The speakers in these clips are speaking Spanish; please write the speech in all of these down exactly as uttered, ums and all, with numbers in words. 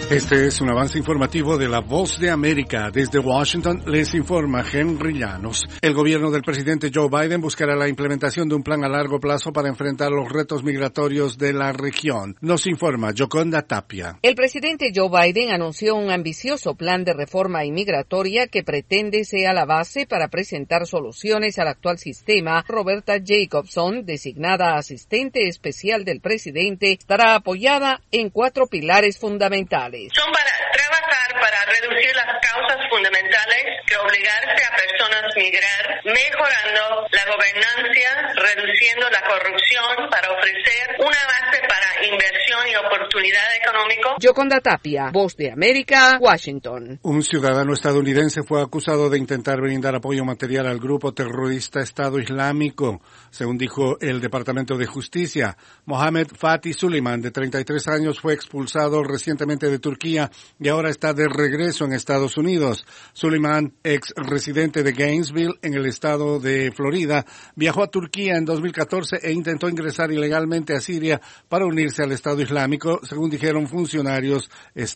Este es un avance informativo de La Voz de América. Desde Washington les informa Henry Llanos. El gobierno del presidente Joe Biden buscará la implementación de un plan a largo plazo para enfrentar los retos migratorios de la región. Nos informa Yoconda Tapia. El presidente Joe Biden anunció un ambicioso plan de reforma inmigratoria que pretende sea la base para presentar soluciones al actual sistema. Roberta Jacobson, designada asistente especial del presidente, estará apoyada en cuatro pilares fundamentales. Son para trabajar para reducir las causas fundamentales que obligarse a personas a migrar, mejorando la gobernanza, reduciendo la corrupción para ofrecer una base para inversión y oportunidad económica. Yoconda Tapia, Voz de América, Washington. Un ciudadano estadounidense fue acusado de intentar brindar apoyo material al grupo terrorista Estado Islámico, según dijo el Departamento de Justicia. Mohamed Fatih Suleiman, de treinta y tres años, fue expulsado recientemente de Turquía y ahora está de regreso en Estados Unidos. Suleiman, ex residente de Gainesville, en el estado de Florida, viajó a Turquía en dos mil catorce e intentó ingresar ilegalmente a Siria para unirse al Estado Islámico, según dijeron funcionarios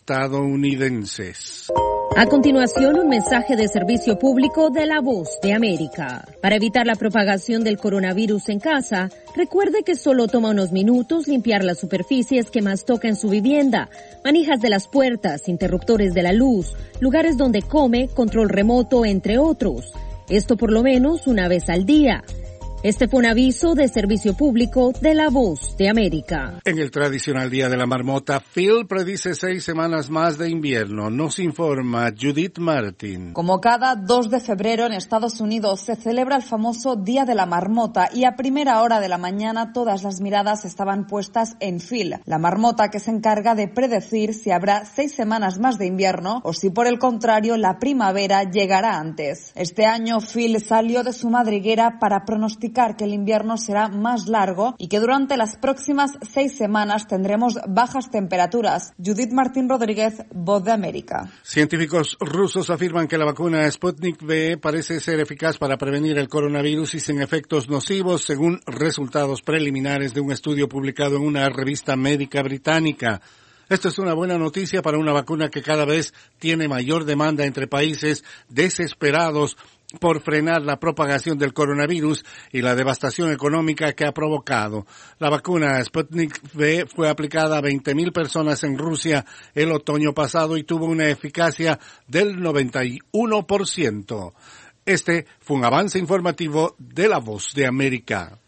estadounidenses. A continuación, un mensaje de servicio público de La Voz de América. Para evitar la propagación del coronavirus en casa, recuerde que solo toma unos minutos limpiar las superficies que más toca en su vivienda, manijas de las puertas, interruptores de la luz, lugares donde come, control remoto, entre otros. Esto por lo menos una vez al día. Este fue un aviso de servicio público de La Voz de América. En el tradicional Día de la Marmota, Phil predice seis semanas más de invierno. Nos informa Judith Martin. Como cada dos de febrero en Estados Unidos se celebra el famoso Día de la Marmota y a primera hora de la mañana todas las miradas estaban puestas en Phil, la marmota que se encarga de predecir si habrá seis semanas más de invierno o si por el contrario la primavera llegará antes. Este año Phil salió de su madriguera para pronosticar que el invierno será más largo y que durante las próximas seis semanas tendremos bajas temperaturas. Judith Martín Rodríguez, Voz de América. Científicos rusos afirman que la vacuna Sputnik V parece ser eficaz para prevenir el coronavirus y sin efectos nocivos, según resultados preliminares de un estudio publicado en una revista médica británica. Esto es una buena noticia para una vacuna que cada vez tiene mayor demanda entre países desesperados por frenar la propagación del coronavirus y la devastación económica que ha provocado. La vacuna Sputnik V fue aplicada a veinte mil personas en Rusia el otoño pasado y tuvo una eficacia del noventa y uno por ciento. Este fue un avance informativo de La Voz de América.